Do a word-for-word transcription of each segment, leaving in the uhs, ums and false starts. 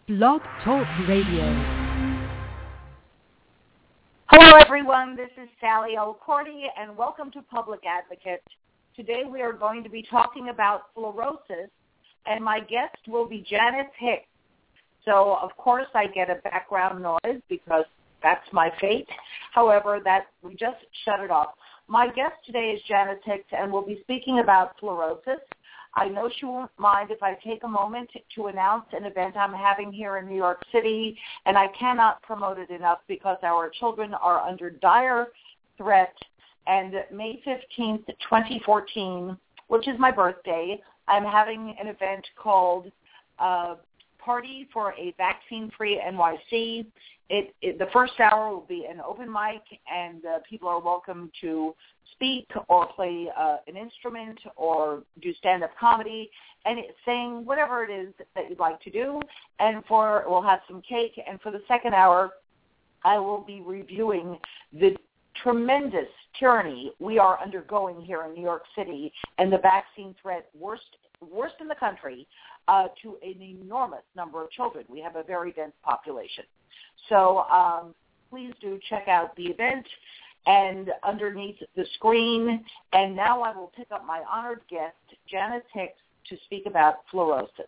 Blog Talk Radio. Hello, everyone. This is Sally O'Cordy, and welcome to Public Advocate. Today we are going to be talking about fluorosis, and my guest will be Janice Hicks. So, of course, I get a background noise because that's my fate. However, that we just shut it off. My guest today is Janice Hicks, and we'll be speaking about fluorosis. I know she won't mind if I take a moment to announce an event I'm having here in New York City, and I cannot promote it enough because our children are under dire threat. And May fifteenth, twenty fourteen, which is my birthday, I'm having an event called uh, Party for a Vaccine-Free N Y C. It, it, the first hour will be an open mic, and uh, people are welcome to speak or play uh, an instrument or do stand-up comedy and sing, whatever it is that you'd like to do. And for we'll have some cake. And for the second hour, I will be reviewing the tremendous tyranny we are undergoing here in New York City and the vaccine threat worst worst in the country uh, to an enormous number of children. We have a very dense population. So um, please do check out the event and underneath the screen. And now I will pick up my honored guest, Janice Hicks, to speak about fluorosis.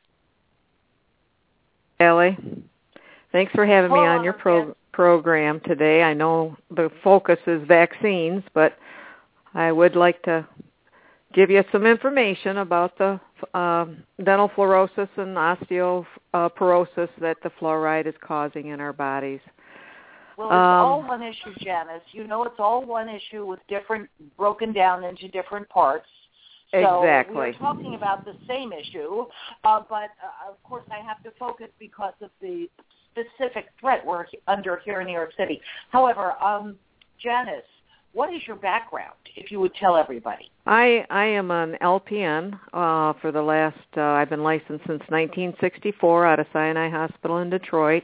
Ellie, thanks for having Hello, me on your pro- program today. I know the focus is vaccines, but I would like to give you some information about the uh, dental fluorosis and osteoporosis that the fluoride is causing in our bodies. Well, it's um, all one issue, Janice. You know, it's all one issue with different, broken down into different parts. So exactly. we're talking about the same issue, uh, but uh, of course I have to focus because of the specific threat we're under here in New York City. However, um, Janice, what is your background, if you would tell everybody? I, I am an L P N uh, for the last, uh, I've been licensed since nineteen sixty-four out of Sinai Hospital in Detroit.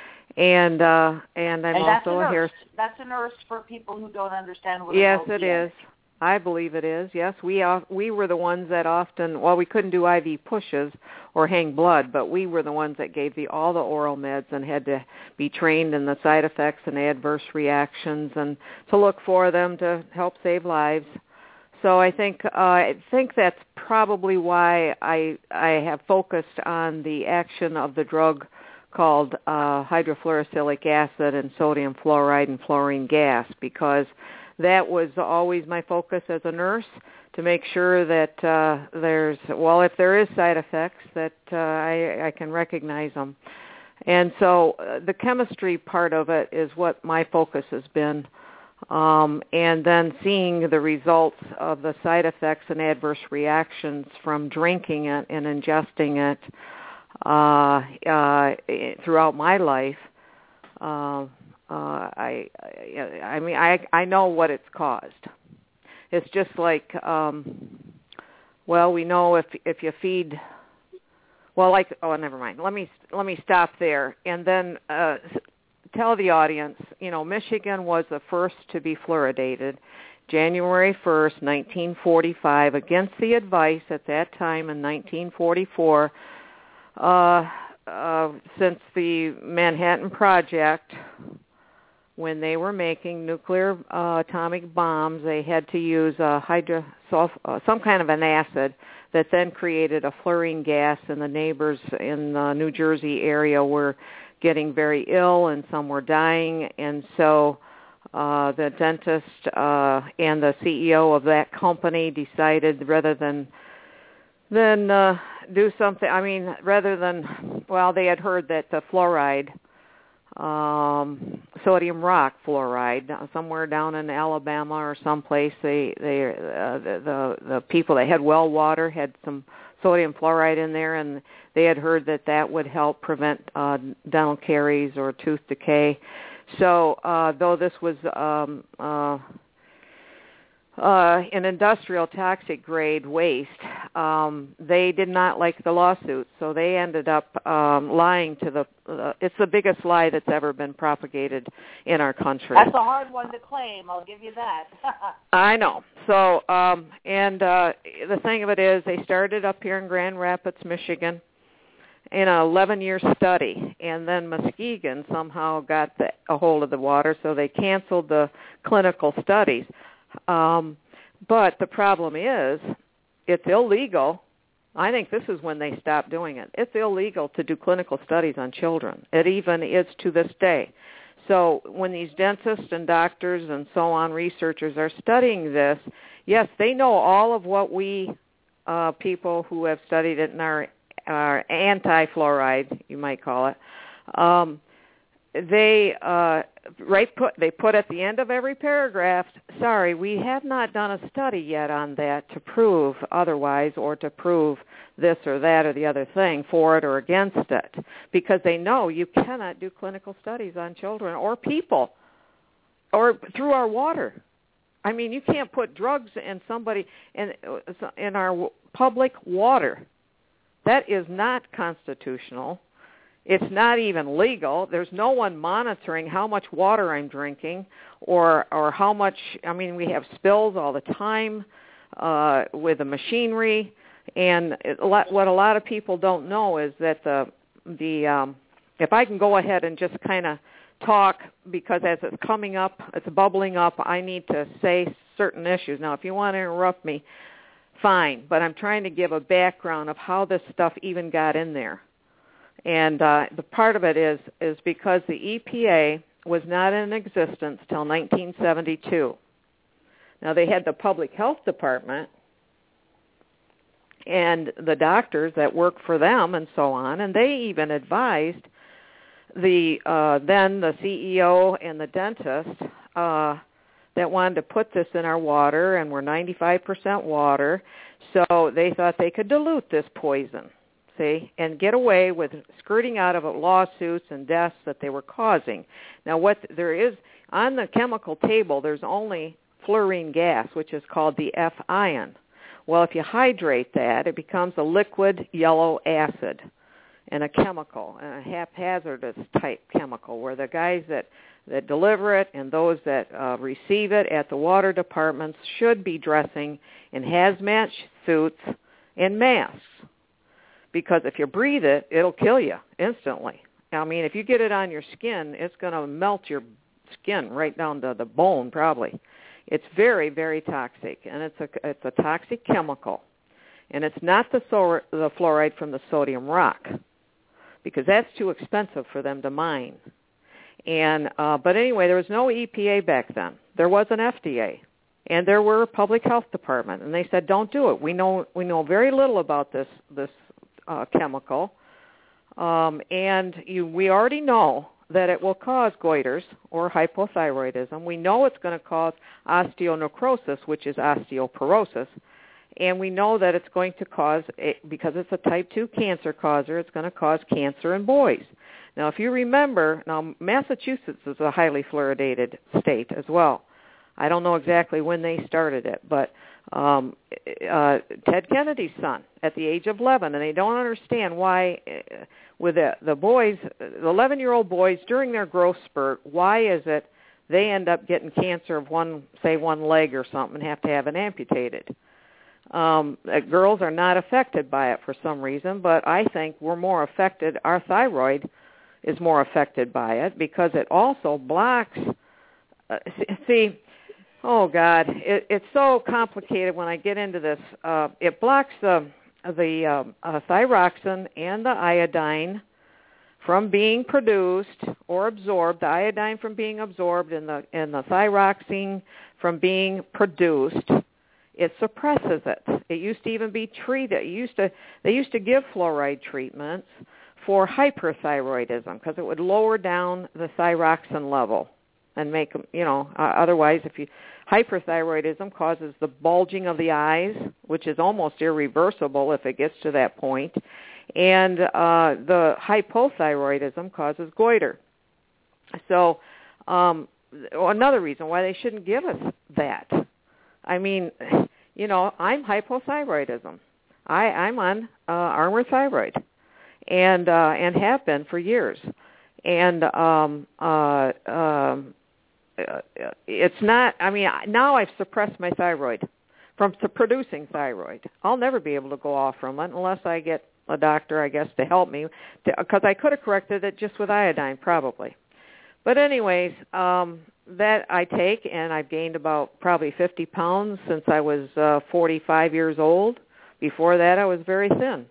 And uh, and I'm and that's also a nurse. here. That's a nurse for people who don't understand what Yes, an L P N it is. I believe it is. Yes, we uh, we were the ones that often, well, we couldn't do I V pushes or hang blood, but we were the ones that gave the all the oral meds and had to be trained in the side effects and adverse reactions and to look for them to help save lives. So I think uh, I think that's probably why I I have focused on the action of the drug called uh, hydrofluorosilicic acid and sodium fluoride and fluorine gas, because that was always my focus as a nurse, to make sure that uh, there's, well, if there is side effects, that uh, I, I can recognize them. And so uh, the chemistry part of it is what my focus has been. Um, and then seeing the results of the side effects and adverse reactions from drinking it and ingesting it uh, uh, throughout my life, uh, uh, I, I, I mean, I, I know what it's caused. It's just like, um, well, we know if if you feed, well, like, oh, never mind. Let me let me stop there and then uh, tell the audience. You know, Michigan was the first to be fluoridated, January first, nineteen forty-five, against the advice at that time in nineteen forty-four. Uh, uh, since the Manhattan Project, when they were making nuclear uh, atomic bombs, they had to use a hydro, sulf, uh, some kind of an acid that then created a fluorine gas, and the neighbors in the New Jersey area were getting very ill, and some were dying. And so uh, the dentist uh, and the C E O of that company decided, rather than than uh, do something, I mean, rather than, well, they had heard that the fluoride, um, sodium rock fluoride, somewhere down in Alabama or someplace, they, they, uh, the, the the people that had well water had some sodium fluoride in there, and they had heard that that would help prevent uh, dental caries or tooth decay. So, uh, though this was um, uh, uh, an industrial toxic grade waste, um, they did not like the lawsuit, so they ended up um, lying to the, uh, it's the biggest lie that's ever been propagated in our country. That's a hard one to claim, I'll give you that. I know. So, um, and uh, the thing of it is, they started up here in Grand Rapids, Michigan, in an eleven-year study, and then Muskegon somehow got the, a hold of the water, so they canceled the clinical studies. Um, but the problem is, it's illegal. I think this is when they stopped doing it. It's illegal to do clinical studies on children. It even is to this day. So when these dentists and doctors and so on, researchers are studying this, yes, they know all of what we uh, people who have studied it in our, our anti-fluoride, you might call it, um, they uh, right put they put at the end of every paragraph, sorry, we have not done a study yet on that to prove otherwise or to prove this or that or the other thing for it or against it, because they know you cannot do clinical studies on children or people or through our water. I mean, you can't put drugs in somebody in in our public water. That is not constitutional. It's not even legal. There's no one monitoring how much water I'm drinking or or how much. I mean, we have spills all the time uh, with the machinery. And a lot, what a lot of people don't know is that the the um, if I can go ahead and just kind of talk, because as it's coming up, it's bubbling up, I need to say certain issues. Now, if you want to interrupt me, fine. But I'm trying to give a background of how this stuff even got in there. And uh, the part of it is is because the E P A was not in existence till nineteen seventy-two. Now, they had the Public Health Department and the doctors that work for them and so on, and they even advised the uh, then the C E O and the dentist uh, that wanted to put this in our water, and we're ninety-five percent water, so they thought they could dilute this poison, see, and get away with skirting out of lawsuits and deaths that they were causing. Now, what there is on the chemical table, there's only fluorine gas, which is called the F ion. Well, if you hydrate that, it becomes a liquid yellow acid and a chemical, and a haphazardous type chemical, where the guys that, that deliver it and those that uh, receive it at the water departments should be dressing in hazmat suits and masks. Because if you breathe it, it'll kill you instantly. I mean, if you get it on your skin, it's going to melt your skin right down to the bone probably. It's very, very toxic, and it's a it's a toxic chemical. And it's not the, so, the fluoride from the sodium rock, because that's too expensive for them to mine. And uh, but anyway, there was no E P A back then. There was an F D A, and there were a public health department, and they said, don't do it. We know we know very little about this this uh, chemical, um, and you, we already know that it will cause goiters or hypothyroidism. We know it's going to cause osteonecrosis, which is osteoporosis, and we know that it's going to cause, because it's a type two cancer causer, it's going to cause cancer in boys. Now, if you remember, now Massachusetts is a highly fluoridated state as well. I don't know exactly when they started it, but um, uh, Ted Kennedy's son at the age of eleven, and they don't understand why uh, with the, the boys, the eleven-year-old boys, during their growth spurt, why is it they end up getting cancer of one, say, one leg or something and have to have it amputated? Um, uh, girls are not affected by it for some reason, but I think we're more affected, our thyroid is more affected by it because it also blocks, uh, see, oh, God, it, it's so complicated when I get into this. Uh, it blocks the the um, uh, thyroxine and the iodine from being produced or absorbed, the iodine from being absorbed and the, and the thyroxine from being produced. It suppresses it. It used to even be treated. It used to, they used to give fluoride treatments for hyperthyroidism because it would lower down the thyroxine level and make them, you know, uh, otherwise if you, hyperthyroidism causes the bulging of the eyes, which is almost irreversible if it gets to that point, and uh, the hypothyroidism causes goiter. So um, another reason why they shouldn't give us that. I mean, you know, I'm hypothyroidism. I, I'm on uh, Armour Thyroid, and uh, and have been for years. And um, uh, um, it's not, I mean, now I've suppressed my thyroid from producing thyroid. I'll never be able to go off from it unless I get a doctor, I guess, to help me, because I could have corrected it just with iodine, probably. But anyways, um, that I take, and I've gained about probably fifty pounds since I was uh, forty-five years old. Before that, I was very thin.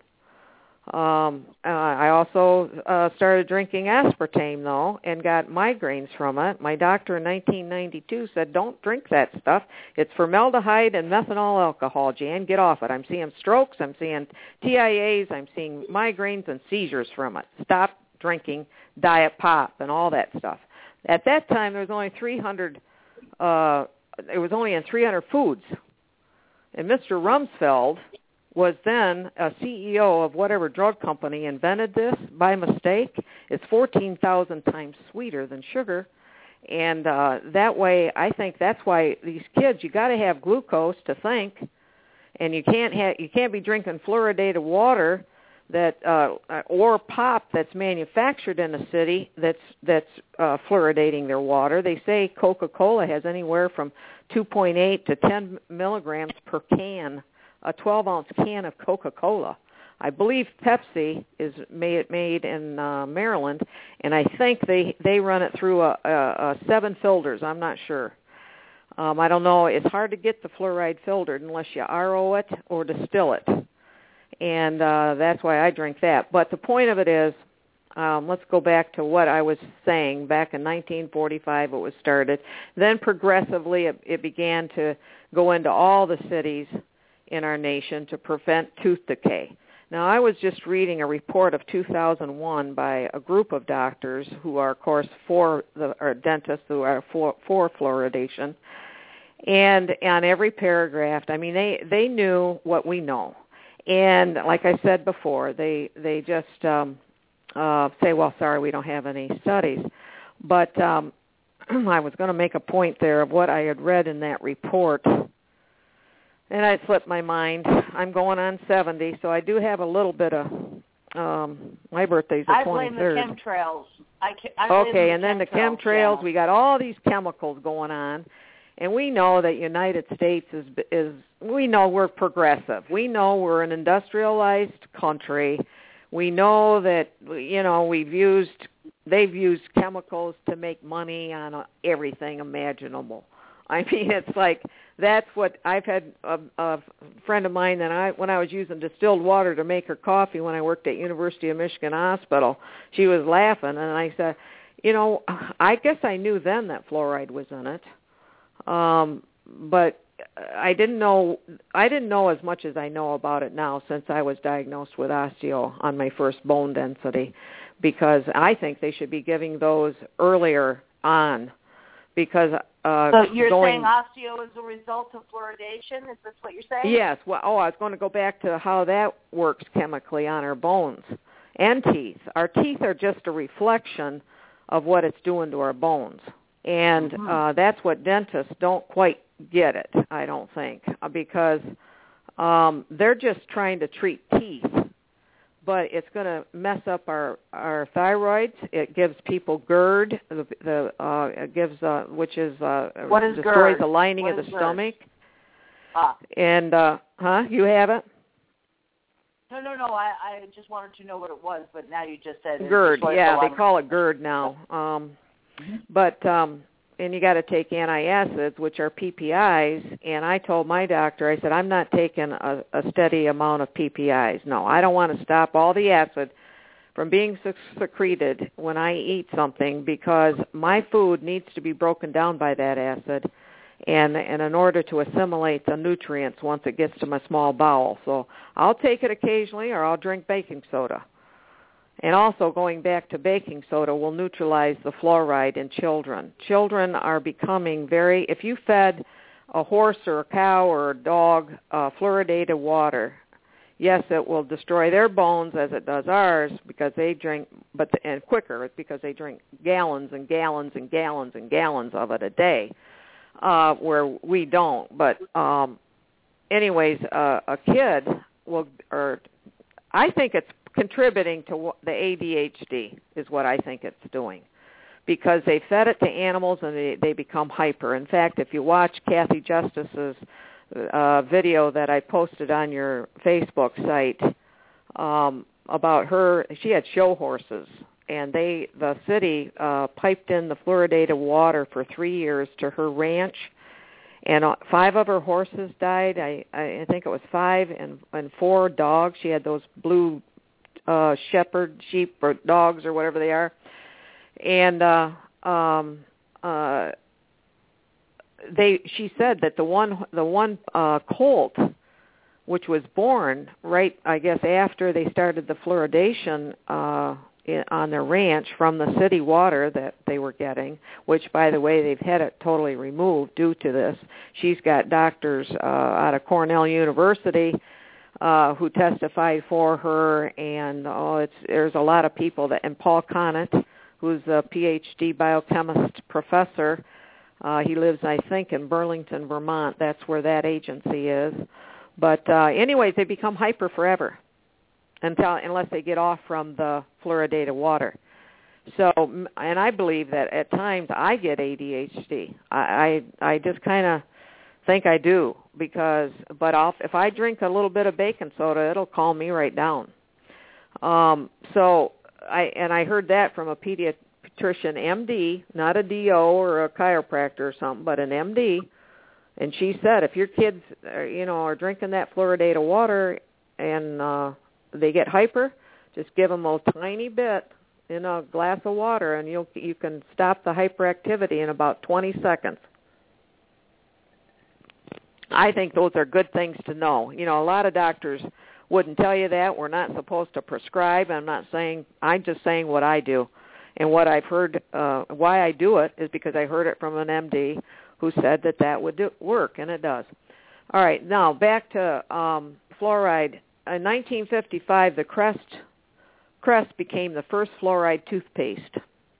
Um, uh, I also uh, started drinking aspartame, though, and got migraines from it. My doctor in nineteen ninety-two said, don't drink that stuff. It's formaldehyde and methanol alcohol, Jan. Get off it. I'm seeing strokes. I'm seeing T I As. I'm seeing migraines and seizures from it. Stop drinking Diet Pop and all that stuff. At that time, there was only three hundred, uh, it was only in three hundred foods. And Mister Rumsfeld was then a C E O of whatever drug company invented this by mistake. It's fourteen thousand times sweeter than sugar. And uh, that way, I think that's why these kids, you got to have glucose to think. And you can't have, you can't be drinking fluoridated water that uh, or pop that's manufactured in a city that's that's uh, fluoridating their water. They say Coca-Cola has anywhere from two point eight to ten milligrams per can, a twelve-ounce can of Coca-Cola. I believe Pepsi is made made in uh, Maryland, and I think they they run it through a, a, a seven filters. I'm not sure. Um, I don't know. It's hard to get the fluoride filtered unless you R O it or distill it. And uh, that's why I drink that. But the point of it is, um, let's go back to what I was saying. Back in nineteen forty-five it was started. Then progressively it, it began to go into all the cities in our nation to prevent tooth decay. Now, I was just reading a report of two thousand one by a group of doctors who are, of course, for the or dentists who are for, for fluoridation. And on every paragraph, I mean, they, they knew what we know. And like I said before, they they just um, uh, say, well, sorry, we don't have any studies. But um, I was going to make a point there of what I had read in that report, and I slipped my mind. I'm going on seventy, so I do have a little bit of, um, my birthday's the I twenty-third. blame the chemtrails. I, I okay, blame and the then the chemtrails, chemtrails, yeah. we got all these chemicals going on. And we know that United States is, is, we know we're progressive. We know we're an industrialized country. We know that, you know, we've used, they've used chemicals to make money on everything imaginable. I mean, it's like, that's what, I've had a, a friend of mine that I, when I was using distilled water to make her coffee when I worked at University of Michigan Hospital, she was laughing, and I said, you know, I guess I knew then that fluoride was in it. Um, but I didn't know, I didn't know as much as I know about it now since I was diagnosed with osteo on my first bone density, because I think they should be giving those earlier on, because uh, so you're going, saying osteo is a result of fluoridation? Is this what you're saying? Yes. Well, oh, I was going to go back to how that works chemically on our bones and teeth. Our teeth are just a reflection of what it's doing to our bones. And mm-hmm. uh, that's what dentists don't quite get it, I don't think, because um, they're just trying to treat teeth, but it's going to mess up our, our thyroids. It gives people GERD, the, the uh, it gives uh, which is uh, what is destroys GERD? the lining what of the GERD? stomach. Ah. And uh, huh? You have it? No, no, no. I, I just wanted to know what it was, but now you just said GERD. Yeah, the they call it GERD now. Um, But, um, and you got to take antacids, which are P P Is, and I told my doctor, I said, I'm not taking a, a steady amount of P P Is. No, I don't want to stop all the acid from being secreted when I eat something, because my food needs to be broken down by that acid, and, and in order to assimilate the nutrients once it gets to my small bowel. So I'll take it occasionally, or I'll drink baking soda. And also, going back to baking soda will neutralize the fluoride in children. Children are becoming very, if you fed a horse or a cow or a dog uh, fluoridated water, yes, it will destroy their bones as it does ours, because they drink, but the, and quicker, it's because they drink gallons and gallons and gallons and gallons of it a day, uh, where we don't. But um, anyways, uh, a kid will, or I think it's contributing to the A D H D is what I think it's doing, because they fed it to animals and they, they become hyper. In fact, if you watch Kathy Justice's uh, video that I posted on your Facebook site um, about her. She had show horses, and they the city uh, piped in the fluoridated water for three years to her ranch, and uh, five of her horses died. I, I think it was five, and, and four dogs. She had those blue uh, shepherd sheep or dogs or whatever they are, and uh, um, uh, they. She said that the one the one uh, colt, which was born right, I guess, after they started the fluoridation uh, in, on their ranch from the city water that they were getting, which, by the way, they've had it totally removed due to this. She's got doctors uh, out of Cornell University uh, who testified for her, and oh, it's there's a lot of people that, and Paul Conant, who's a P H D biochemist professor. Uh, he lives, I think, in Burlington, Vermont. That's where that agency is. But uh, anyways, they become hyper forever until unless they get off from the fluoridated water. So, and I believe that at times I get A D H D. I I, I just kind of think I do because, but I'll, if I drink a little bit of baking soda, it'll calm me right down. Um, so I and I heard that from a pediatrician, M D, not a D O or a chiropractor or something, but an M D. And she said, if your kids, are, you know, are drinking that fluoridated water and uh, they get hyper, just give them a tiny bit in a glass of water, and you'll you can stop the hyperactivity in about twenty seconds. I think those are good things to know. You know, a lot of doctors wouldn't tell you that. We're not supposed to prescribe. I'm not saying. I'm just saying what I do, and what I've heard. Uh, why I do it is because I heard it from an M D. Who said that that would do, work, and it does. All right, now back to um, fluoride. In nineteen fifty-five, the Crest, Crest became the first fluoride toothpaste.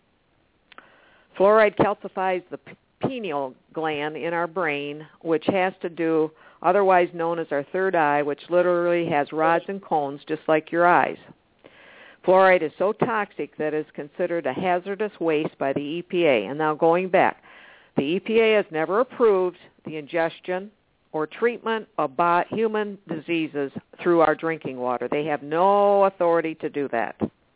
Fluoride calcifies the pineal gland in our brain, which has to do, otherwise known as our third eye, which literally has rods and cones just like your eyes. Fluoride is so toxic that it is considered a hazardous waste by the E P A. And now going back, the E P A has never approved the ingestion or treatment of human diseases through our drinking water. They have no authority to do that.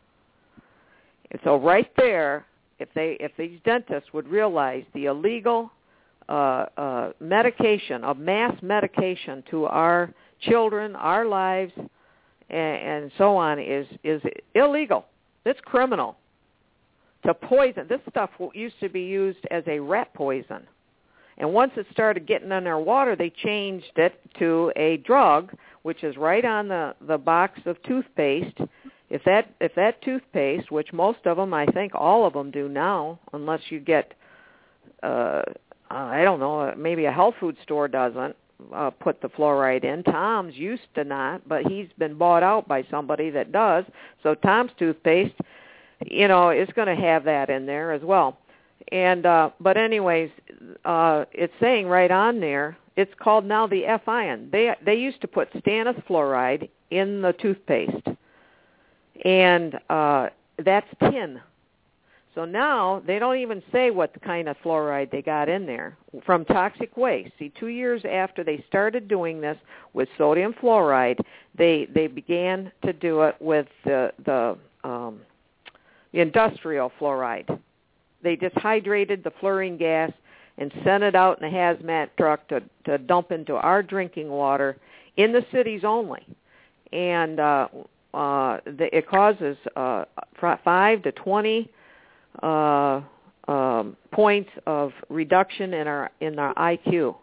And so right there, if they, if these dentists would realize the illegal uh, uh, medication, of mass medication to our children, our lives, and, and so on is, is illegal. It's criminal. To poison, this stuff used to be used as a rat poison. And once it started getting in our water, they changed it to a drug, which is right on the, the box of toothpaste. If that if that toothpaste, which most of them, I think all of them do now, unless you get, uh, I don't know, maybe a health food store doesn't uh, put the fluoride in. Tom's used to not, but he's been bought out by somebody that does. So Tom's toothpaste, you know, it's going to have that in there as well. And uh, but anyways, uh, it's saying right on there, it's called now the F-ion. They they used to put stannous fluoride in the toothpaste, and uh, that's tin. So now they don't even say what kind of fluoride they got in there from toxic waste. See, two years after they started doing this with sodium fluoride, they they began to do it with the the um, industrial fluoride. They just hydrated the fluorine gas and sent it out in a hazmat truck to, to dump into our drinking water in the cities only. And uh, uh, the, it causes uh, five to twenty uh, um, points of reduction in our in our I Q.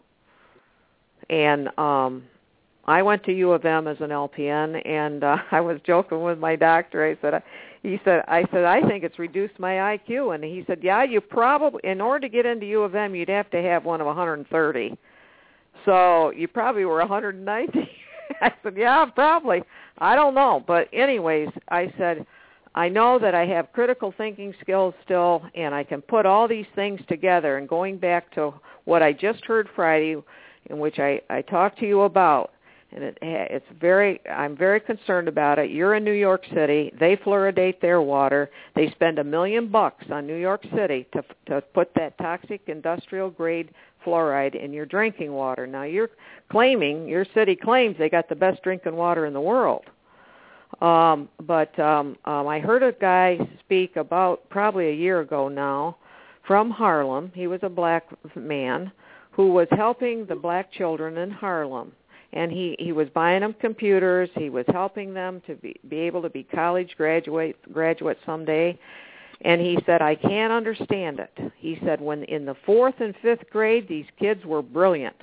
And um, I went to U of M as an L P N, and uh, I was joking with my doctor. I said, he said, I said, I think it's reduced my I Q. And he said, yeah, you probably, in order to get into U of M, you'd have to have one of one hundred thirty. So you probably were one hundred ninety. I said, yeah, probably. I don't know. But anyways, I said, I know that I have critical thinking skills still, and I can put all these things together. And going back to what I just heard Friday, in which I, I talked to you about, and it, it's very, I'm very concerned about it. You're in New York City. They fluoridate their water. They spend a million bucks on New York City to to put that toxic industrial grade fluoride in your drinking water. Now you're claiming, your city claims they got the best drinking water in the world. Um, but um, um, I heard a guy speak about probably a year ago now from Harlem. He was a black man who was helping the black children in Harlem. And he, he was buying them computers. He was helping them to be, be able to be college graduate, graduates someday. And he said, I can't understand it. He said, when in the fourth and fifth grade, these kids were brilliant.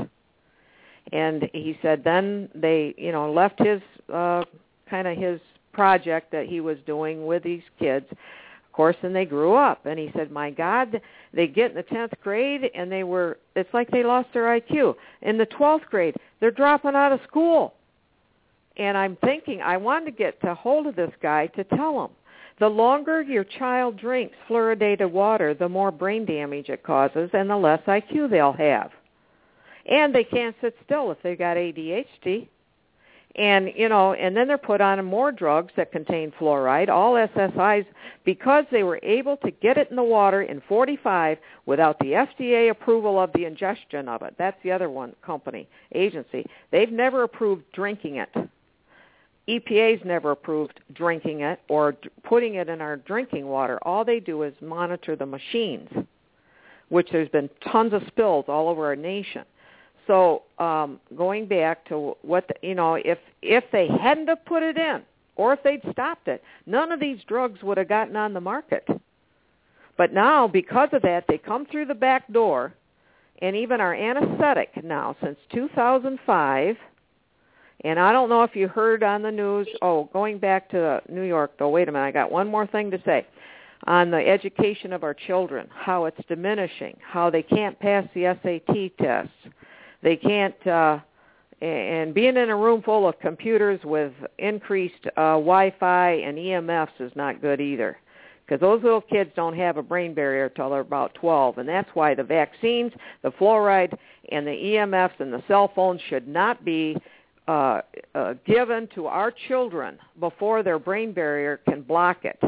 And he said then they, you know, left his uh, kind of his project that he was doing with these kids. Of course, and they grew up. And he said, my God, they get in the tenth grade, and they were, it's like they lost their I Q. In the twelfth grade, they're dropping out of school. And I'm thinking, I wanted to get to hold of this guy to tell him, the longer your child drinks fluoridated water, the more brain damage it causes and the less I Q they'll have. And they can't sit still if they've got A D H D. And, you know, and then they're put on more drugs that contain fluoride, all S S Is, because they were able to get it in the water in forty-five without the F D A approval of the ingestion of it. That's the other one company, agency. They've never approved drinking it. E P A's never approved drinking it or d- putting it in our drinking water. All they do is monitor the machines, which there's been tons of spills all over our nation. So um, going back to what, the, you know, if if they hadn't have put it in or if they'd stopped it, none of these drugs would have gotten on the market. But now, because of that, they come through the back door, and even our anesthetic now, since two thousand five, and I don't know if you heard on the news, oh, going back to New York, though, wait a minute, I got one more thing to say. On the education of our children, how it's diminishing, how they can't pass the S A T tests. They can't, uh, and being in a room full of computers with increased uh, Wi-Fi and E M Fs is not good either, because those little kids don't have a brain barrier until they're about twelve, and that's why the vaccines, the fluoride, and the E M Fs and the cell phones should not be uh, uh, given to our children before their brain barrier can block it.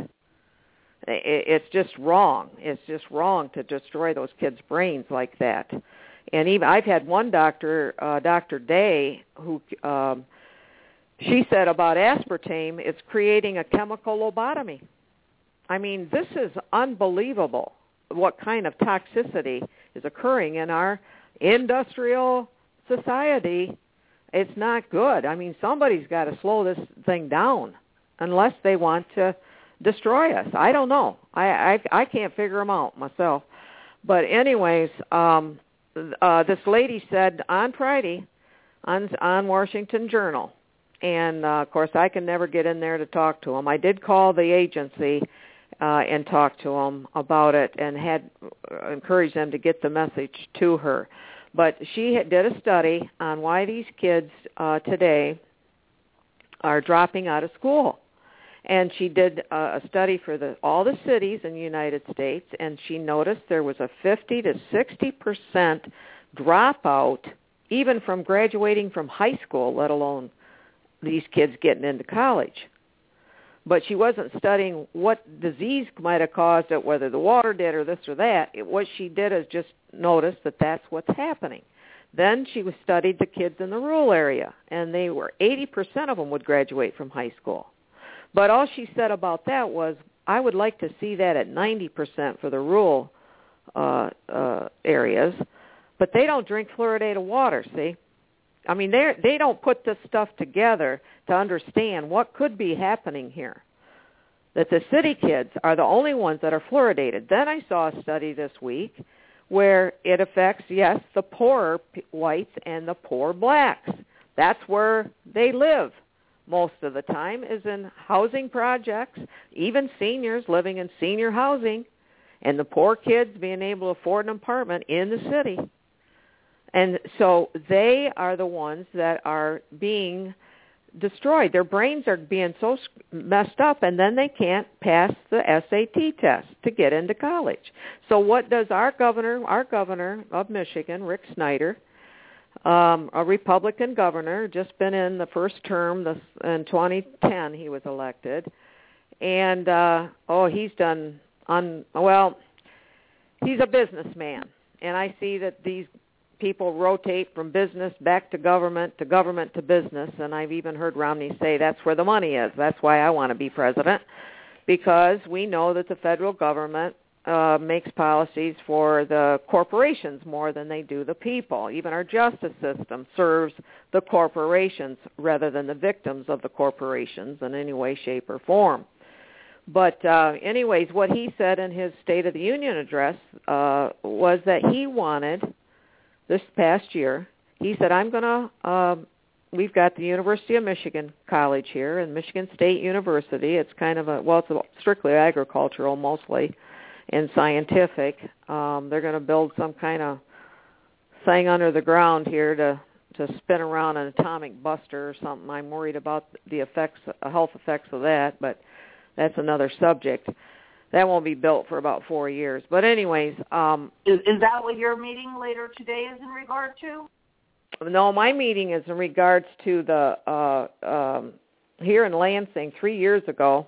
It's just wrong. It's just wrong to destroy those kids' brains like that. And even I've had one doctor, uh, Doctor Day, who um, she said about aspartame, it's creating a chemical lobotomy. I mean, this is unbelievable what kind of toxicity is occurring in our industrial society. It's not good. I mean, somebody's got to slow this thing down unless they want to destroy us. I don't know. I, I, I can't figure them out myself. But anyways, um, Uh, this lady said on Friday on, on Washington Journal, and uh, of course I can never get in there to talk to them. I did call the agency uh, and talk to them about it and had encouraged them to get the message to her. But she had, did a study on why these kids uh, today are dropping out of school. And she did uh, a study for the, all the cities in the United States, and she noticed there was a fifty to sixty percent dropout even from graduating from high school, let alone these kids getting into college. But she wasn't studying what disease might have caused it, whether the water did or this or that. It, what she did is just notice that that's what's happening. Then she studied the kids in the rural area, and they were eighty percent of them would graduate from high school. But all she said about that was, I would like to see that at ninety percent for the rural uh, uh, areas, but they don't drink fluoridated water, see? I mean, they they don't put this stuff together to understand what could be happening here, that the city kids are the only ones that are fluoridated. Then I saw a study this week where it affects, yes, the poorer whites and the poor blacks. That's where they live. Most of the time is in housing projects, even seniors living in senior housing, and the poor kids being able to afford an apartment in the city. And so they are the ones that are being destroyed. Their brains are being so messed up, and then they can't pass the S A T test to get into college. So what does our governor, our governor of Michigan, Rick Snyder, Um, a Republican governor, just been in the first term, this, in twenty ten he was elected, and, uh, oh, he's done, un, well, he's a businessman, and I see that these people rotate from business back to government, to government to business, and I've even heard Romney say that's where the money is. That's why I want to be president, because we know that the federal government uh, makes policies for the corporations more than they do the people. Even our justice system serves the corporations rather than the victims of the corporations in any way, shape, or form. But uh, anyways, what he said in his State of the Union address uh, was that he wanted, this past year, he said, I'm going to, uh, we've got the University of Michigan College here and Michigan State University. It's kind of a, well, it's strictly agricultural mostly and scientific. Um, they're going to build some kind of thing under the ground here to, to spin around an atomic buster or something. I'm worried about the effects, uh, health effects of that, but that's another subject. That won't be built for about four years. But anyways. Um, is, is that what your meeting later today is in regard to? No, my meeting is in regards to the, uh, um, here in Lansing three years ago.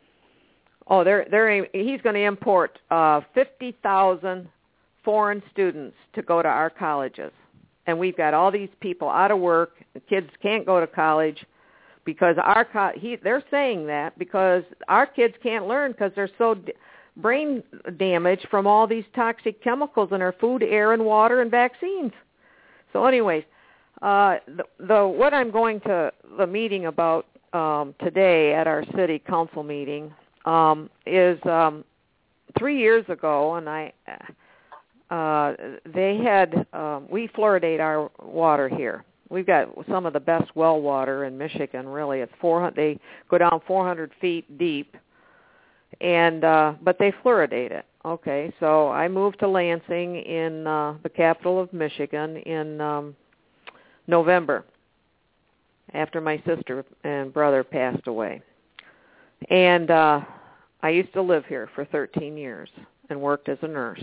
Oh, they're, they're, he's going to import uh, fifty thousand foreign students to go to our colleges. And we've got all these people out of work. The kids can't go to college. Because our he, they're saying that because our kids can't learn because they're so d- brain damaged from all these toxic chemicals in our food, air, and water, and vaccines. So, anyways, uh, the, the what I'm going to the meeting about um, today at our city council meeting um, is um, three years ago, and I uh, they had um, we fluoridate our water here. We've got some of the best well water in Michigan. Really, it's four hundred. They go down four hundred feet deep, and uh, but they fluoridate it. Okay, so I moved to Lansing in uh, the capital of Michigan in um, November after my sister and brother passed away, and uh, I used to live here for thirteen years and worked as a nurse.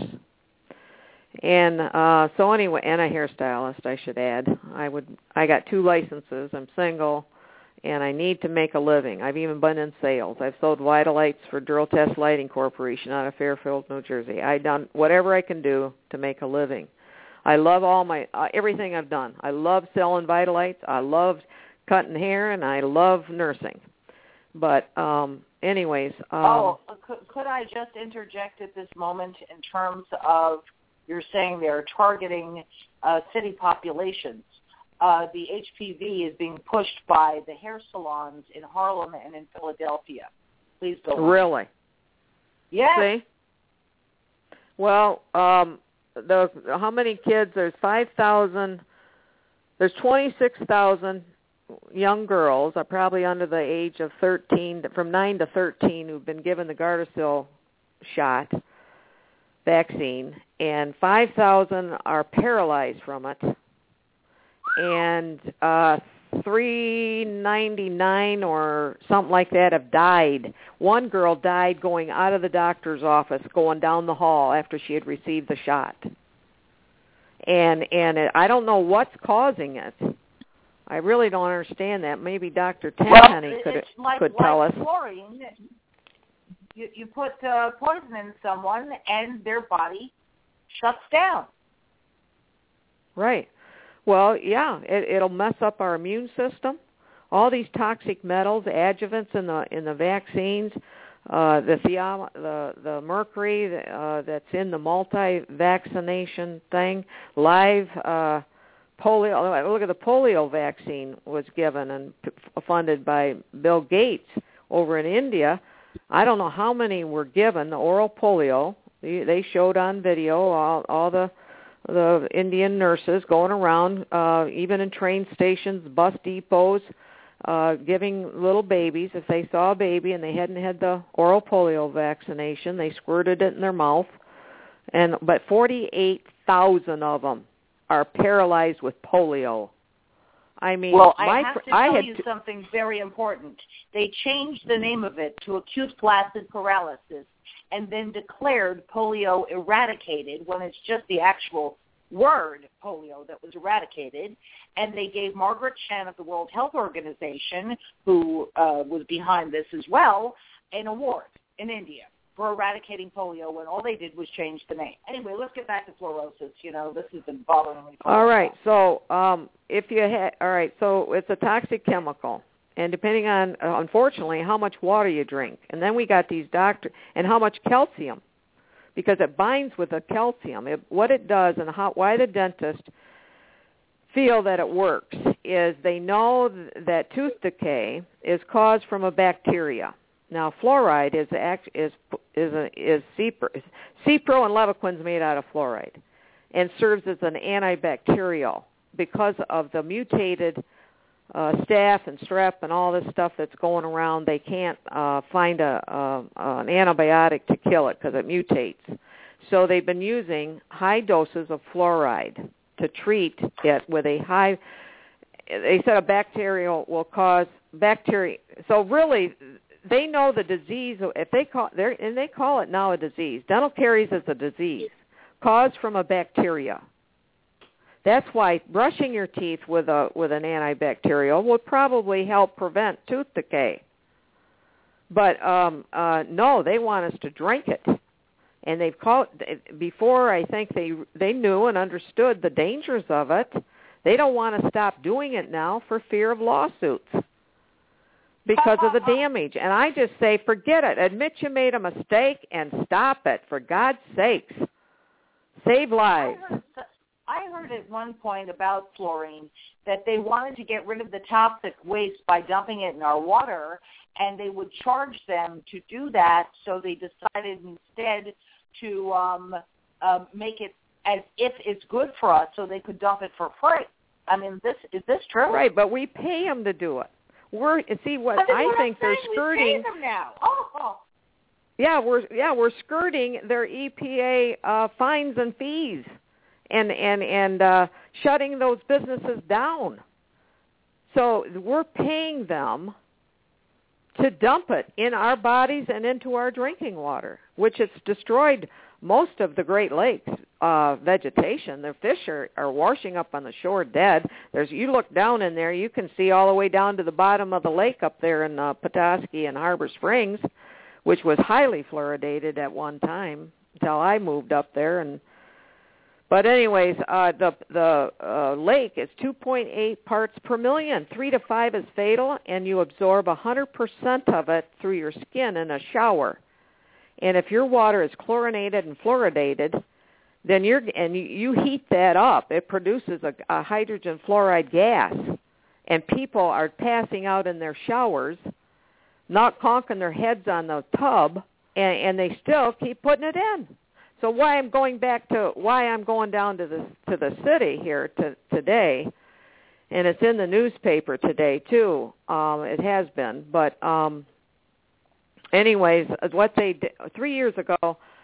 And uh so anyway, and a hairstylist, I should add. I would I got two licenses. I'm single, and I need to make a living. I've even been in sales. I've sold Vitalights for Duraltest Lighting Corporation out of Fairfield, New Jersey. I've done whatever I can do to make a living. I love all my uh, everything I've done. I love selling Vitalights. I love cutting hair, and I love nursing. But um anyways, um, oh, could, could I just interject at this moment in terms of you're saying they're targeting uh, city populations. Uh, the H P V is being pushed by the hair salons in Harlem and in Philadelphia. Please go on. Really? Yeah. See? Well, um, the how many kids? There's five thousand. There's twenty-six thousand young girls, are probably under the age of thirteen, from nine to thirteen, who've been given the Gardasil shot vaccine, and five thousand are paralyzed from it, and uh, three ninety-nine or something like that have died. One girl died going out of the doctor's office, going down the hall after she had received the shot. And and it, I don't know what's causing it. I really don't understand that. Maybe Doctor Tenpenny well, could like, could like tell us. Chlorine. You, you put uh, poison in someone, and their body shuts down. Right. Well, yeah, it, it'll mess up our immune system. All these toxic metals, adjuvants in the in the vaccines, uh, the theom- the the mercury uh, that's in the multi-vaccination thing, live uh, polio. Look at the polio vaccine was given and p- funded by Bill Gates over in India. I don't know how many were given the oral polio. They showed on video all, all the the Indian nurses going around, uh, even in train stations, bus depots, uh, giving little babies. If they saw a baby and they hadn't had the oral polio vaccination, they squirted it in their mouth. And but forty-eight thousand of them are paralyzed with polio. I mean, well, my, I have to fr- tell I had you t- something very important. They changed the name of it to acute flaccid paralysis and then declared polio eradicated when it's just the actual word polio that was eradicated. And they gave Margaret Chan of the World Health Organization, who uh, was behind this as well, an award in India. for eradicating polio when all they did was change the name. Anyway, let's get back to fluorosis. You know, this has been bothering me for All a right. while. So um, if you had, all right, so it's a toxic chemical. And depending on, uh, unfortunately, how much water you drink. And then we got these doctors, and how much calcium, because it binds with the calcium. It, what it does and how, why the dentist feel that it works is they know that tooth decay is caused from a bacteria. Now, fluoride is act, is is a, is Cipro, Cipro and Levaquin's made out of fluoride, and serves as an antibacterial because of the mutated uh, staph and strep and all this stuff that's going around. They can't uh, find a, a an antibiotic to kill it because it mutates. So they've been using high doses of fluoride to treat it with a high. They said a bacterial will cause bacteria. So really, they know the disease. If they call they and they call it now a disease. Dental caries is a disease caused from a bacteria. That's why brushing your teeth with a with an antibacterial would probably help prevent tooth decay. But um, uh, no, they want us to drink it, and they've called before. I think they they knew and understood the dangers of it. They don't want to stop doing it now for fear of lawsuits because of the damage. And I just say, forget it. Admit you made a mistake and stop it, for God's sakes. Save lives. I heard, I heard at one point about fluorine that they wanted to get rid of the toxic waste by dumping it in our water, and they would charge them to do that, so they decided instead to um, uh, make it as if it's good for us so they could dump it for free. I mean, this is this true? Right, but we pay them to do it. We're see what I what think they're saying. skirting. We pay them now. Oh. Yeah, we're yeah we're skirting their E P A uh, fines and fees, and and and uh, shutting those businesses down. So we're paying them to dump it in our bodies and into our drinking water, which it's destroyed most of the Great Lakes uh, vegetation. The fish are, are washing up on the shore dead. There's you look down in there, you can see all the way down to the bottom of the lake up there in uh, Petoskey and Harbor Springs, which was highly fluoridated at one time until I moved up there. And but anyways, uh, the the uh, lake is two point eight parts per million. Three to five is fatal, and you absorb one hundred percent of it through your skin in a shower. And if your water is chlorinated and fluoridated, then you're and you, you heat that up, it produces a, a hydrogen fluoride gas, and people are passing out in their showers, not conking their heads on the tub, and, and they still keep putting it in. So why I'm going back to why I'm going down to the to the city here to, today, and it's in the newspaper today too. Um, it has been, but um, anyways, what they did, three years ago,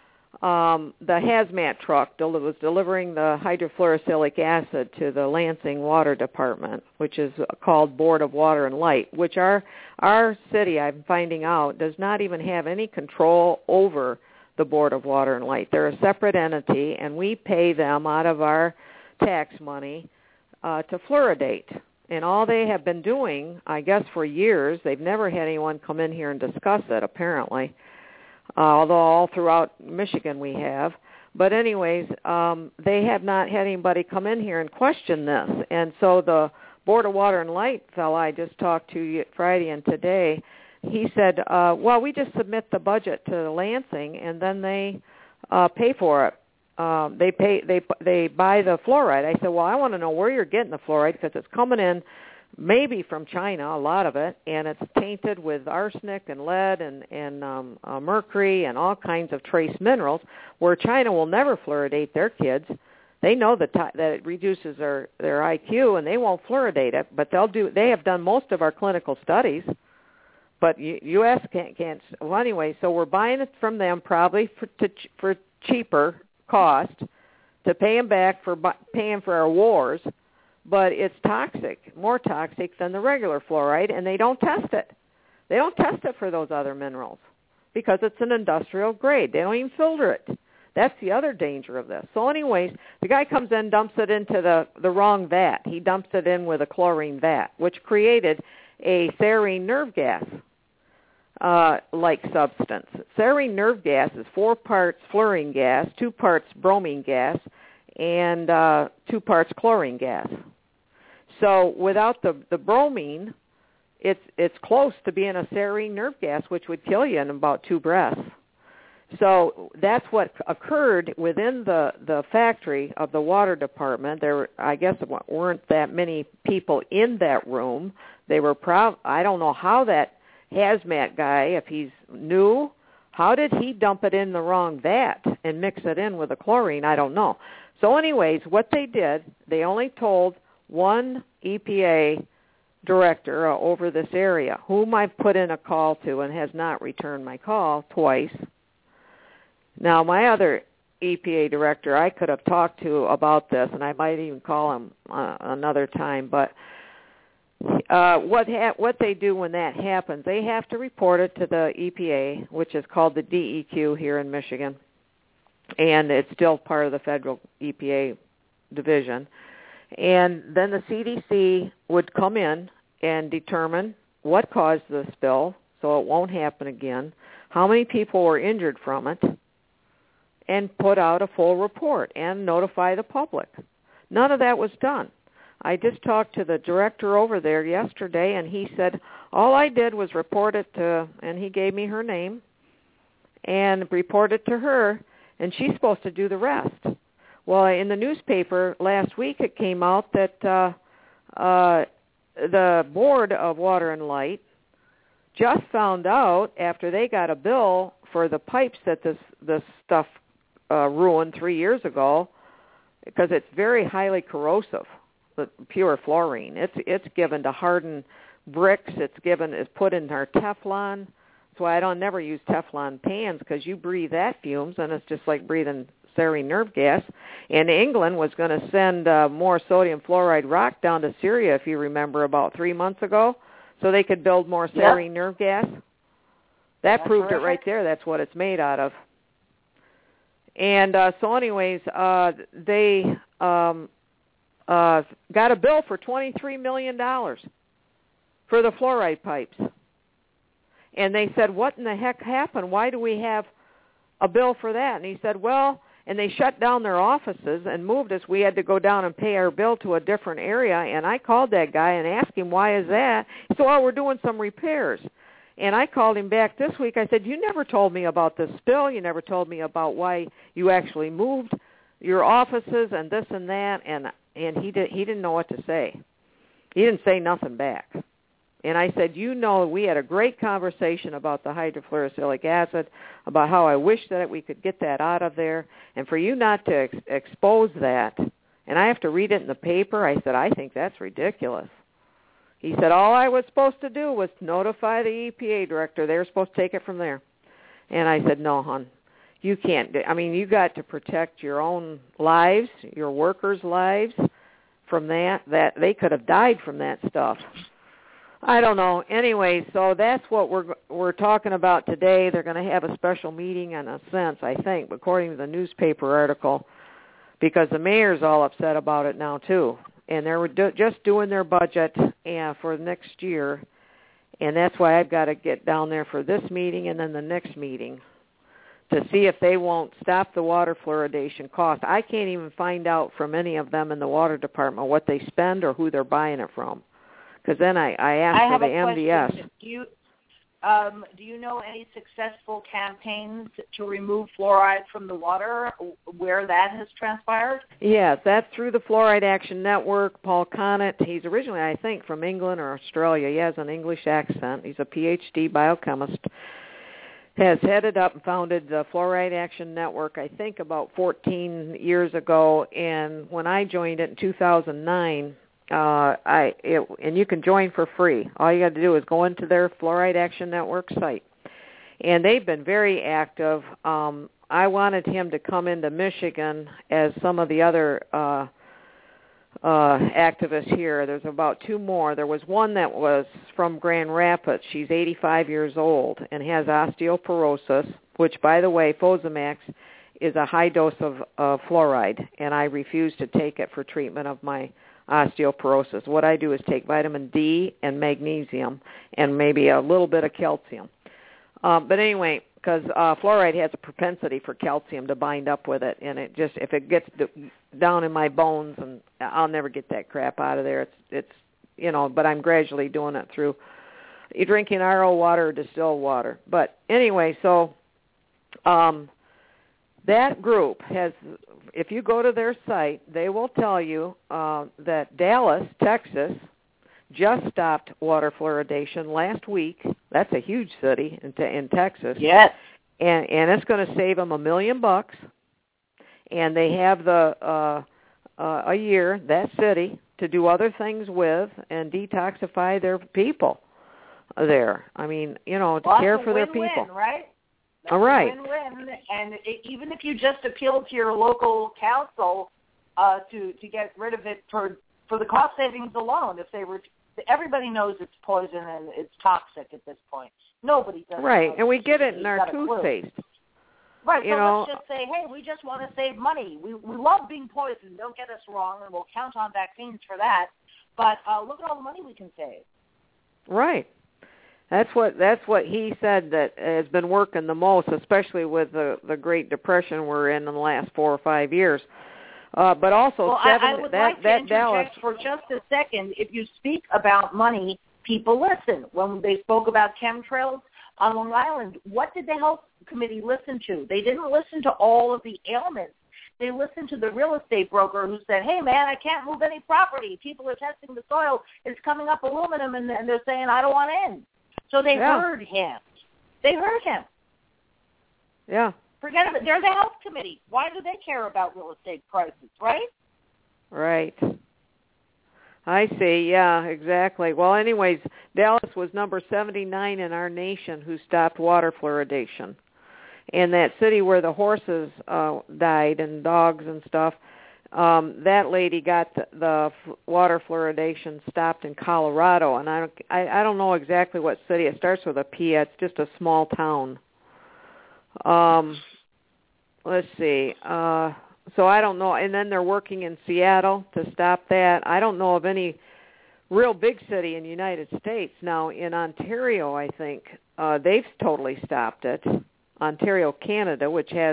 um, the hazmat truck del- was delivering the hydrofluorosilicic acid to the Lansing Water Department, which is called Board of Water and Light, which our our city, I'm finding out, does not even have any control over the Board of Water and Light. They're a separate entity, and we pay them out of our tax money uh, to fluoridate. And all they have been doing, I guess for years, they've never had anyone come in here and discuss it, apparently, uh, although all throughout Michigan we have. But anyways, um, they have not had anybody come in here and question this. And so the Board of Water and Light fellow I just talked to Friday and today, he said, uh, well, we just submit the budget to Lansing, and then they uh, pay for it. Um, they pay. They they buy the fluoride. I said, well, I want to know where you're getting the fluoride because it's coming in maybe from China, a lot of it, and it's tainted with arsenic and lead and and um, uh, mercury and all kinds of trace minerals. Where China will never fluoridate their kids. They know that t- that it reduces their their I Q, and they won't fluoridate it. But they'll do. They have done most of our clinical studies. But U S can't, can't. Well, anyway, so we're buying it from them probably for to, for cheaper cost to pay them back for bu- paying for our wars. But it's toxic, more toxic than the regular fluoride, and they don't test it. They don't test it for those other minerals because it's an industrial grade. They don't even filter it. That's the other danger of this. So anyways, the guy comes in, dumps it into the, the wrong vat. He dumps it in with a chlorine vat, which created a serine nerve gas. uh, like substance. Serine nerve gas is four parts fluorine gas, two parts bromine gas, and uh, two parts chlorine gas. So without the, the bromine, it's it's close to being a serine nerve gas, which would kill you in about two breaths. So that's what occurred within the, the factory of the water department. There, I guess, weren't that many people in that room. They were proud. I don't know how that hazmat guy, if he's new, how did he dump it in the wrong vat and mix it in with the chlorine? I don't know. So anyways, what they did, they only told one E P A director uh, over this area, whom I've put in a call to and has not returned my call twice. Now, my other E P A director I could have talked to about this, and I might even call him uh, another time, but uh, what ha- what they do when that happens, they have to report it to the E P A, which is called the D E Q here in Michigan, and it's still part of the federal E P A division. And then the C D C would come in and determine what caused the spill so it won't happen again, how many people were injured from it, and put out a full report and notify the public. None of that was done. I just talked to the director over there yesterday, and he said, all I did was report it to, and he gave me her name, and report it to her, and she's supposed to do the rest. Well, in the newspaper last week it came out that uh, uh, the Board of Water and Light just found out after they got a bill for the pipes that this, this stuff uh, ruined three years ago, because it's very highly corrosive, the pure fluorine. It's it's given to harden bricks. It's given is put in our Teflon. That's why I don't never use Teflon pans, because you breathe that fumes, and it's just like breathing serine nerve gas. And England was going to send uh, more sodium fluoride rock down to Syria, if you remember, about three months ago, so they could build more serine yep. nerve gas. That That's proved terrific. It right there. That's what it's made out of. And uh, so anyways, uh, they um, uh, got a bill for twenty-three million dollars for the fluoride pipes. And they said, what in the heck happened? Why do we have a bill for that? And he said, well, and they shut down their offices and moved us. We had to go down and pay our bill to a different area. And I called that guy and asked him, why is that? He said, well, we're doing some repairs. And I called him back this week. I said, you never told me about this spill. You never told me about why you actually moved your offices and this and that. And and he did, he didn't know what to say. He didn't say nothing back. And I said, you know, we had a great conversation about the hydrofluorosilicic acid, about how I wish that we could get that out of there. And for you not to ex- expose that, and I have to read it in the paper, I said, I think that's ridiculous. He said, all I was supposed to do was notify the E P A director. They were supposed to take it from there. And I said, no, hon, you can't. Do, I mean, you got to protect your own lives, your workers' lives from that. That they could have died from that stuff. I don't know. Anyway, so that's what we're we're talking about today. They're going to have a special meeting in a sense, I think, according to the newspaper article, because the mayor's all upset about it now, too. And they're do, just doing their budget uh, for next year, and that's why I've got to get down there for this meeting and then the next meeting to see if they won't stop the water fluoridation cost. I can't even find out from any of them in the water department what they spend or who they're buying it from, because then I, I asked I for the M D S. Do you, um, do you know any successful campaigns to remove fluoride from the water, where that has transpired? Yes, that's through the Fluoride Action Network. Paul Connett, he's originally, I think, from England or Australia. He has an English accent. He's a P H D biochemist. Has headed up and founded the Fluoride Action Network, I think, about fourteen years ago. And when I joined it in two thousand nine, Uh, I it, and you can join for free. All you got to do is go into their Fluoride Action Network site, and they've been very active. Um, I wanted him to come into Michigan, as some of the other uh, uh, activists here. There's about two more. There was one that was from Grand Rapids. She's eighty-five years old and has osteoporosis, which, by the way, Fosamax is a high dose of uh, fluoride, and I refuse to take it for treatment of my osteoporosis. What I do is take vitamin D and magnesium and maybe a little bit of calcium. Um, but anyway, because uh, fluoride has a propensity for calcium to bind up with it, and it just if it gets d- down in my bones, and I'll never get that crap out of there. It's it's you know, but I'm gradually doing it through you're drinking R O water or distilled water. But anyway, so um, that group has, if you go to their site, they will tell you uh, that Dallas, Texas, just stopped water fluoridation last week. That's a huge city in, te- in Texas. Yes. And, and it's going to save them a million bucks. And they have the uh, uh, a year, that city, to do other things with and detoxify their people there. I mean, you know, to well, care for win-win, their people. Right? That's All right. A win-win. And it, even if you just appeal to your local council uh, to to get rid of it for for the cost savings alone, if they were, everybody knows it's poison and it's toxic at this point. Nobody does. Right, and we get it in our toothpaste. Right, you so know, let's just say, hey, we just want to save money. We we love being poisoned. Don't get us wrong, and we'll count on vaccines for that. But uh, look at all the money we can save. Right. That's what that's what he said that has been working the most, especially with the the Great Depression we're in in the last four or five years. Uh, but also, well, seven, I, I would that, like to that interject Dallas, for just a second. If you speak about money, people listen. When they spoke about chemtrails on Long Island, what did the health committee listen to? They didn't listen to all of the ailments. They listened to the real estate broker who said, hey, man, I can't move any property. People are testing the soil. It's coming up aluminum, and, and they're saying, I don't want in. So they yeah. heard him. They heard him. Yeah. Forget it. They're the health committee. Why do they care about real estate prices, right? Right. I see. Yeah, exactly. Well, anyways, Dallas was number seventy-nine in our nation who stopped water fluoridation. And that city where the horses uh, died and dogs and stuff, um, that lady got the, the water fluoridation stopped in Colorado. And I don't, I, I don't know exactly what city. It starts with a P. It's just a small town. Um, let's see. Uh, so I don't know. And then they're working in Seattle to stop that. I don't know of any real big city in the United States. Now, in Ontario, I think, uh, they've totally stopped it. Ontario, Canada, which has,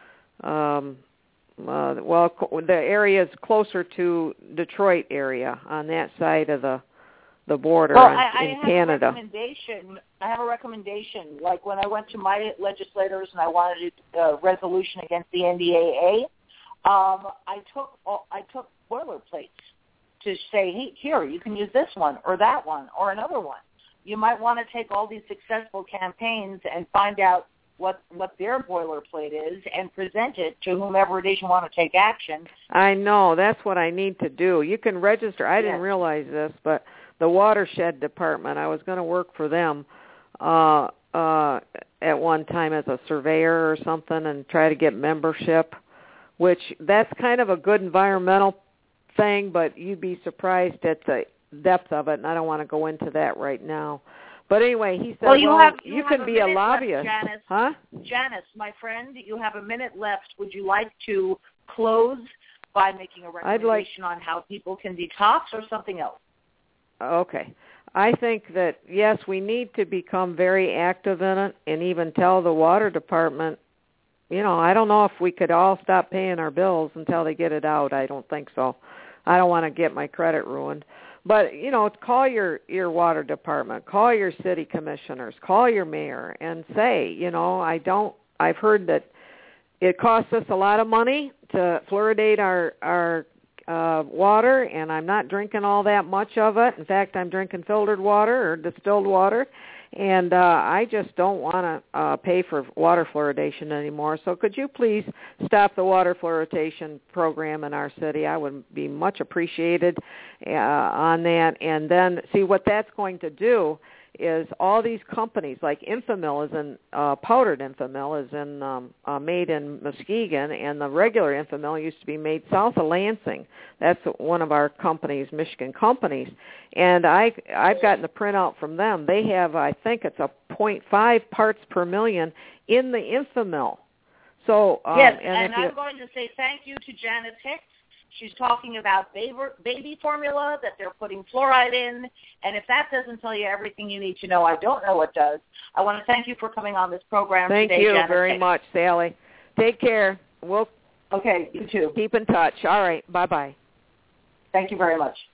um, uh, well, the area is closer to Detroit area on that side of the the border well, in, I, I in have Canada. A recommendation. I have a recommendation. Like when I went to my legislators and I wanted a resolution against the N D A A, um, I took I took boilerplates to say, hey, here, you can use this one or that one or another one. You might want to take all these successful campaigns and find out what what their boilerplate is and present it to whomever it is you want to take action. I know. That's what I need to do. You can register. I didn't yes. realize this, but the watershed department, I was going to work for them uh, uh, at one time as a surveyor or something and try to get membership, which that's kind of a good environmental thing, but you'd be surprised at the depth of it, and I don't want to go into that right now. But anyway, he said, well, you, well, have, you, you have can a be a left, lobbyist. Janice. Huh? Janice, my friend, you have a minute left. Would you like to close by making a recommendation like, on how people can detox or something else? Okay. I think that, yes, we need to become very active in it and even tell the water department, you know, I don't know if we could all stop paying our bills until they get it out. I don't think so. I don't want to get my credit ruined. But, you know, call your, your water department, call your city commissioners, call your mayor and say, you know, I don't, I've heard that it costs us a lot of money to fluoridate our, our uh, water, and I'm not drinking all that much of it. In fact, I'm drinking filtered water or distilled water, and uh, I just don't want to uh, pay for water fluoridation anymore. So could you please stop the water fluoridation program in our city? I would be much appreciated uh, on that. And then see what that's going to do is all these companies, like Infamil is in, uh, powdered Infamil is in, um, uh, made in Muskegon, and the regular Infamil used to be made south of Lansing. That's one of our companies, Michigan companies. And I, I've gotten the printout from them. They have, I think it's a zero point five parts per million in the Infamil. So, um, yes, and, and if you, I'm going to say thank you to Janice Hicks. She's talking about baby formula that they're putting fluoride in. And if that doesn't tell you everything you need to know, I don't know what does. I want to thank you for coming on this program thank today, you Janet. very much, Sally. Take care. We'll okay, you too. Keep in touch. All right. Bye-bye. Thank you very much.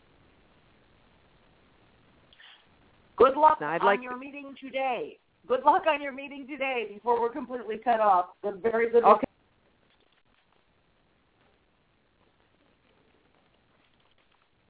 Good luck now, I'd on like your to... meeting today. Good luck on your meeting today before we're completely cut off. Good, very good luck. Okay.